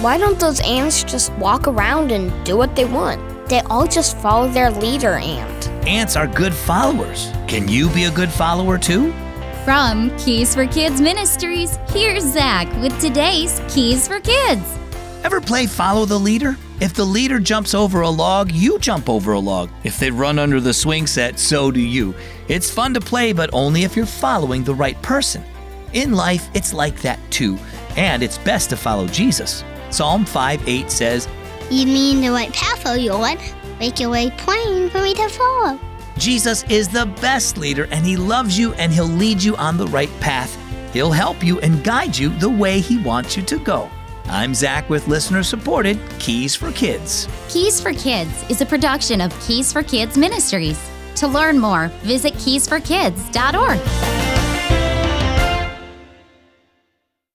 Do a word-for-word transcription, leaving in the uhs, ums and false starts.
Why don't those ants just walk around and do what they want? They all just follow their leader ant. Ants are good followers. Can you be a good follower too? From Keys for Kids Ministries, here's Zach with today's Keys for Kids. Ever play follow the leader? If the leader jumps over a log, you jump over a log. If they run under the swing set, so do you. It's fun to play, but only if you're following the right person. In life, it's like that too, and it's best to follow Jesus. Psalm five eight says, "You mean the right path, O Lord. Make your way plain for me to follow." Jesus is the best leader, and he loves you, and he'll lead you on the right path. He'll help you and guide you the way he wants you to go. I'm Zach with listener-supported Keys for Kids. Keys for Kids is a production of Keys for Kids Ministries. To learn more, visit keys for kids dot org.